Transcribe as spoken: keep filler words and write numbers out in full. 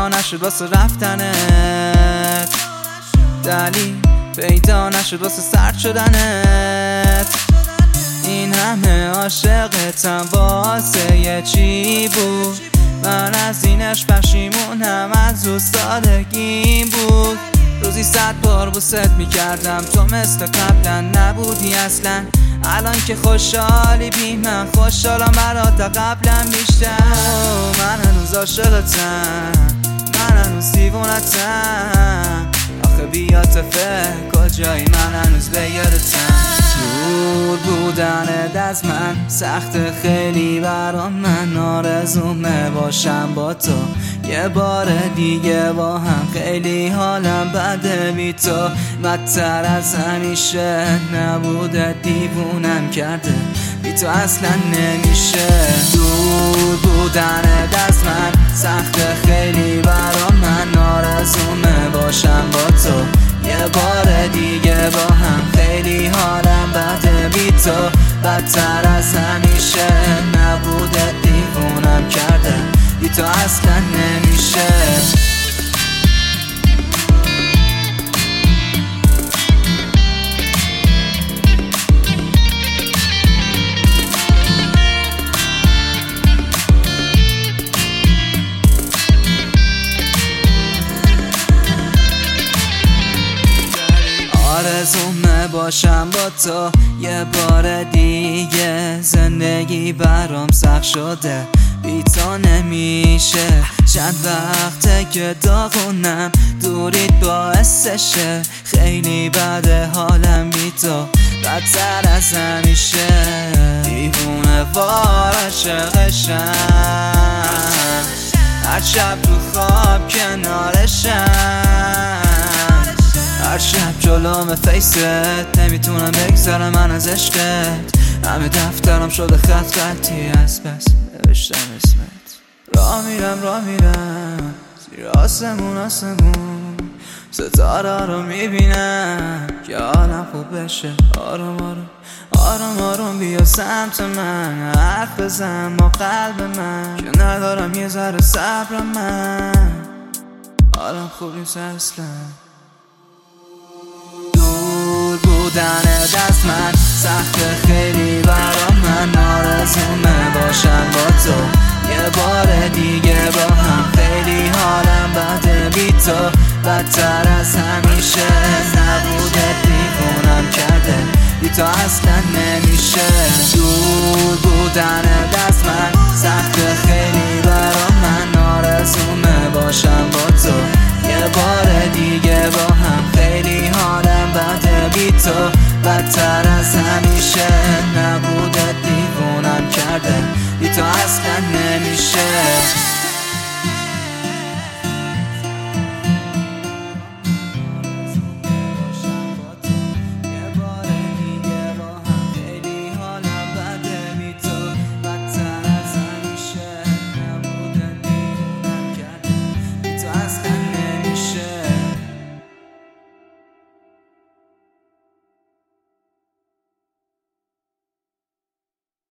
پیدا نشد واسه رفتنت، دلیل پیدا نشد واسه سرد شدنت. این همه عاشقتم واسه یه چی بود؟ من از اینش پشیمونم، از اوستادگیم بود. روزی صد بار بوست میکردم، تو مثل قبلا نبودی اصلا. الان که خوشحالی بی من خوشحالم برات تا قبلا بیشتر. من هنوز عاشقتم، من هنوز دیوونتم. آخه بیا تفه کجایی، من هنوز به یادتم. دور بودنت از من سخت خیلی برام، من آرزومه باشم با تو یه بار دیگه با هم. خیلی حالم بده بی تو، بدتر از همیشه نبوده دیوونم کرده، بی تو اصلا نمیشه. دور بودنت از من سخت خیلی برام، من آرزومه باشم با تو یه بار دیگه با هم. خیلی حالم بده بی تو، بدتر از همیشه نبوده دیوونم کرده، بی تو اصلا نمیشه. آرزومه باشم با تو یه بار دیگه، زندگی برام سخت شده بی تو نمیشه. چند وقته که داغونم دوریت باعثشه، خیلی بده حالم بی تو بدتر از همیشه. دیوونه وار عاشقشم، هر شب تو خواب کنارشم، هر شب جلوم فیست نمیتونم بگذارم من از عشقت. همه دفترم شده خط خطی از بس نوشتم اسمت. راه میرم راه میرم زیر آسمون آسمون، ستاره رو میبینم که حالم خوب بشه. آروم آروم آروم آروم بیا سمت من، حرف بزن با قلب من که ندارم یه ذره صبرم. من حالم خوب نیست اصلا. بودنت از من سخت خیلی برام، من آرزومه باشم با تو یه بار دیگه با هم. خیلی حالم بده بی تو، بدتر از همیشه نبوده دیوونم کرده، بی تو اصلا نمیشه. دور بودنت از من سخت خیلی برام، من آرزومه باشم